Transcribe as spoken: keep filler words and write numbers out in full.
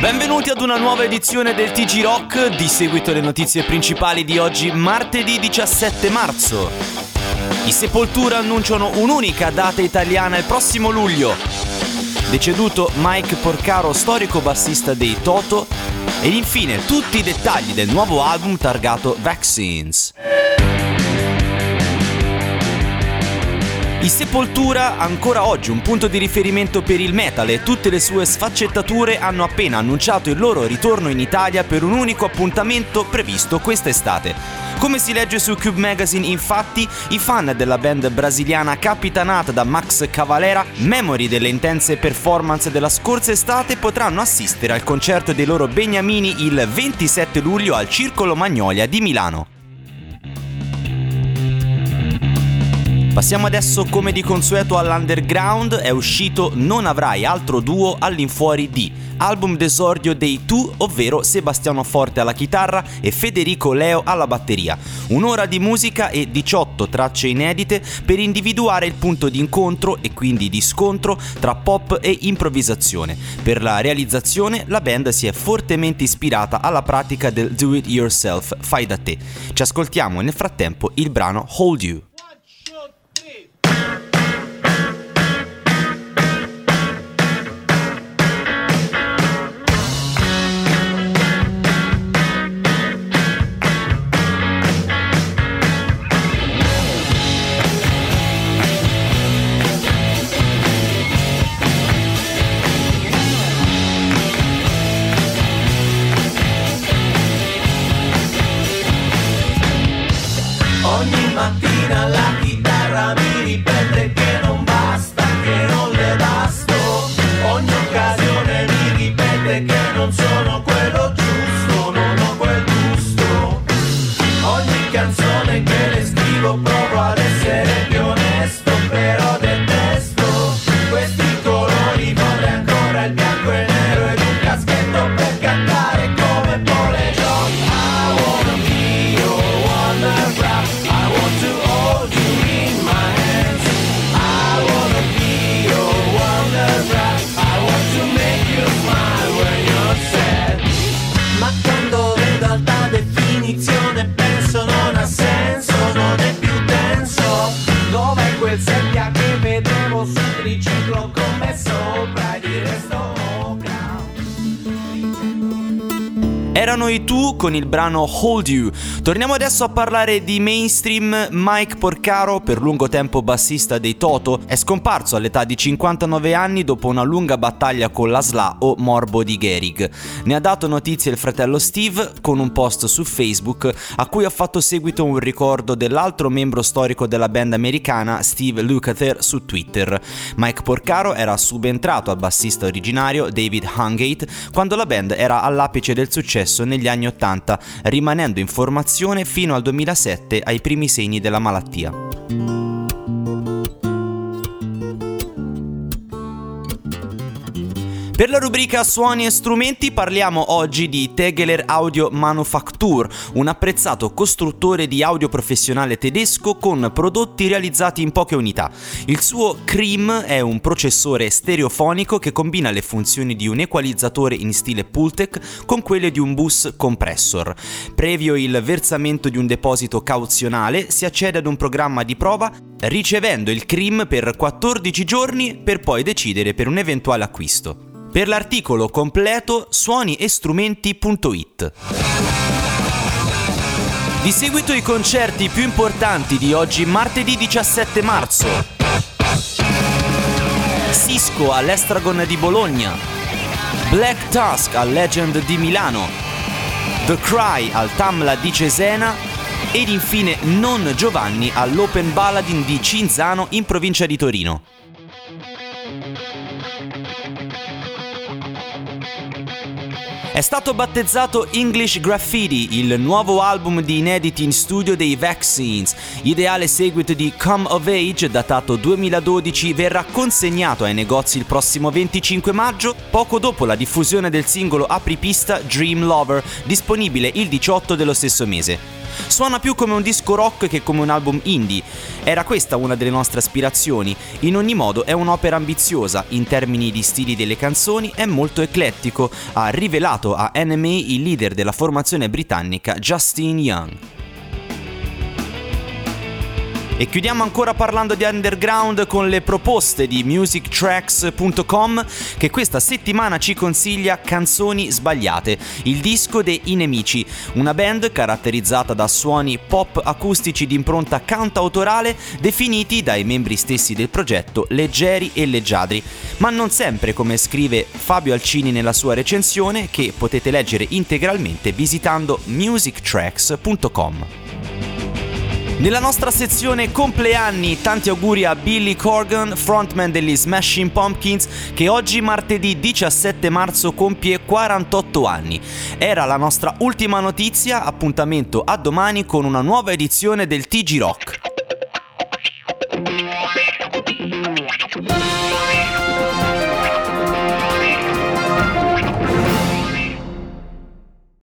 Benvenuti ad una nuova edizione del T G Rock, di seguito alle notizie principali di oggi, martedì diciassette marzo. I Sepoltura annunciano un'unica data italiana il prossimo luglio. Deceduto Mike Porcaro, storico bassista dei Toto. Ed infine tutti i dettagli del nuovo album targato Vaccines. I Sepoltura, ancora oggi un punto di riferimento per il metal e tutte le sue sfaccettature, hanno appena annunciato il loro ritorno in Italia per un unico appuntamento previsto quest'estate. Come si legge su Cube Magazine, infatti, i fan della band brasiliana capitanata da Max Cavalera, memori delle intense performance della scorsa estate, potranno assistere al concerto dei loro beniamini il ventisette luglio al Circolo Magnolia di Milano. Passiamo adesso come di consueto all'underground. È uscito Non avrai altro duo all'infuori di, album d'esordio dei Two, ovvero Sebastiano Forte alla chitarra e Federico Leo alla batteria. Un'ora di musica e diciotto tracce inedite per individuare il punto di incontro e quindi di scontro tra pop e improvvisazione. Per la realizzazione la band si è fortemente ispirata alla pratica del do it yourself, fai da te. Ci ascoltiamo nel frattempo il brano Hold You. Ogni mattina la chitarra mi ripete che non basta, che non le basto. Ogni occasione mi ripete che non sono quello giusto, non ho quel gusto. Ogni canzone che le scrivo provo ad essere più onesto, però detesto questi colori, vorrei ancora il bianco e il nero ed un caschetto per cantare come Pole John. I wanna be your wonder rap. To hold you in my hands, I wanna be your wonder rap. I want to make you smile when you're sad. Ma quando vedo alta definizione penso non ha senso, non è più denso. Dov'è quel seppia che vedevo sul triciclo con me sopra e di resto Erano i Two con il brano Hold You. Torniamo adesso a parlare di mainstream. Mike Porcaro, per lungo tempo bassista dei Toto, è scomparso all'età di cinquantanove anni dopo una lunga battaglia con la S L A o morbo di Gehrig. Ne ha dato notizia il fratello Steve con un post su Facebook a cui ha fatto seguito un ricordo dell'altro membro storico della band americana, Steve Lukather, su Twitter. Mike Porcaro era subentrato al bassista originario David Hungate quando la band era all'apice del successo negli anni ottanta, rimanendo in formazione fino al duemilasette, ai primi segni della malattia. Per la rubrica Suoni e strumenti parliamo oggi di Tegeler Audio Manufaktur, un apprezzato costruttore di audio professionale tedesco con prodotti realizzati in poche unità. Il suo Cream è un processore stereofonico che combina le funzioni di un equalizzatore in stile Pultec con quelle di un bus compressor. Previo il versamento di un deposito cauzionale si accede ad un programma di prova, ricevendo il Cream per quattordici giorni per poi decidere per un eventuale acquisto. Per l'articolo completo suoni e strumenti punto it. Di seguito i concerti più importanti di oggi, martedì diciassette marzo. Cisco all'Estragon di Bologna, Black Tusk al Legend di Milano, The Cry al Tamla di Cesena ed infine Non Giovanni all'Open Baladin di Cinzano in provincia di Torino. È stato battezzato English Graffiti, il nuovo album di inediti in studio dei Vaccines. Ideale seguito di Come of Age, datato duemiladodici, verrà consegnato ai negozi il prossimo venticinque maggio, poco dopo la diffusione del singolo apripista Dream Lover, disponibile il diciotto dello stesso mese. Suona più come un disco rock che come un album indie. Era questa una delle nostre aspirazioni. In ogni modo è un'opera ambiziosa, in termini di stili delle canzoni è molto eclettico, ha rivelato a N M A il leader della formazione britannica Justin Young. E chiudiamo ancora parlando di underground con le proposte di music tracks punto com, che questa settimana ci consiglia Canzoni Sbagliate, il disco dei I Nemici, una band caratterizzata da suoni pop acustici di impronta cantautorale definiti dai membri stessi del progetto leggeri e leggiadri, ma non sempre, come scrive Fabio Alcini nella sua recensione, che potete leggere integralmente visitando music tracks punto com. Nella nostra sezione compleanni, tanti auguri a Billy Corgan, frontman degli Smashing Pumpkins, che oggi martedì diciassette marzo compie quarantotto anni. Era la nostra ultima notizia, appuntamento a domani con una nuova edizione del T G Rock.